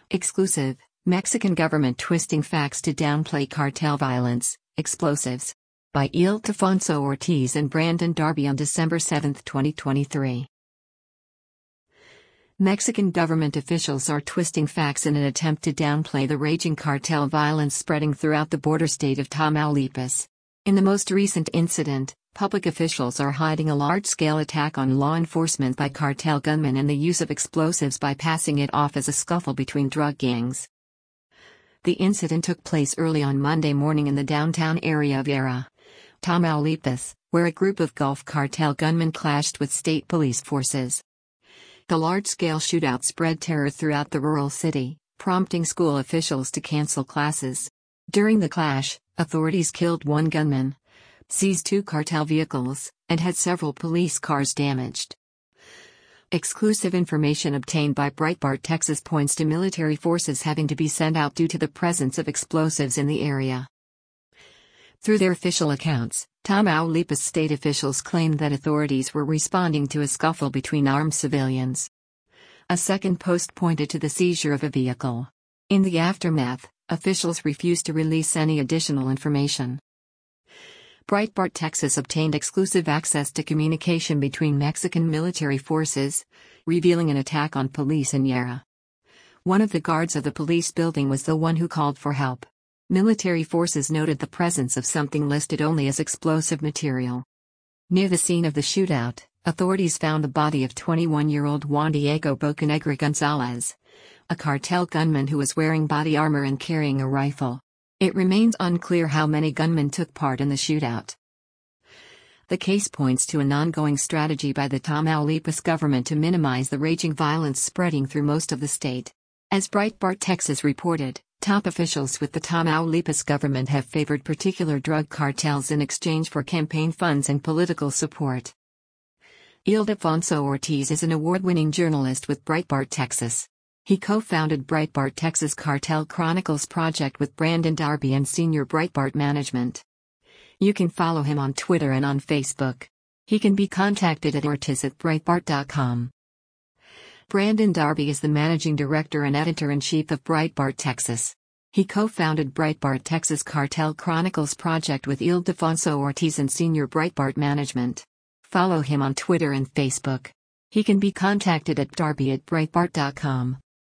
Exclusive: Mexican government twisting facts to downplay cartel violence, explosives. By Ildefonso Ortiz and Brandon Darby on December 7, 2023. Mexican government officials are twisting facts in an attempt to downplay the raging cartel violence spreading throughout the border state of Tamaulipas. In the most recent incident, public officials are hiding a large-scale attack on law enforcement by cartel gunmen and the use of explosives by passing it off as a scuffle between drug gangs. The incident took place early on Monday morning in the downtown area of Yara, Tamaulipas, where a group of Gulf Cartel gunmen clashed with state police forces. The large-scale shootout spread terror throughout the rural city, prompting school officials to cancel classes. During the clash, authorities killed one gunman, seized 2 cartel vehicles, and had several police cars damaged. Exclusive information obtained by Breitbart Texas points to military forces having to be sent out due to the presence of explosives in the area. Through their official accounts, Tamaulipas state officials claimed that authorities were responding to a scuffle between armed civilians. A second post pointed to the seizure of a vehicle. In the aftermath, officials refused to release any additional information. Breitbart Texas obtained exclusive access to communication between Mexican military forces, revealing an attack on police in Yara. One of the guards of the police building was the one who called for help. Military forces noted the presence of something listed only as explosive material. Near the scene of the shootout, authorities found the body of 21-year-old Juan Diego Bocanegra Gonzalez, a cartel gunman who was wearing body armor and carrying a rifle. It remains unclear how many gunmen took part in the shootout. The case points to an ongoing strategy by the Tamaulipas government to minimize the raging violence spreading through most of the state. As Breitbart Texas reported, top officials with the Tamaulipas government have favored particular drug cartels in exchange for campaign funds and political support. Ildefonso Ortiz is an award-winning journalist with Breitbart Texas. He co-founded Breitbart Texas Cartel Chronicles project with Brandon Darby and senior Breitbart management. You can follow him on Twitter and on Facebook. He can be contacted at ortiz@breitbart.com. Brandon Darby is the managing director and editor-in-chief of Breitbart Texas. He co-founded Breitbart Texas Cartel Chronicles project with Ildefonso Ortiz and senior Breitbart management. Follow him on Twitter and Facebook. He can be contacted at darby@breitbart.com.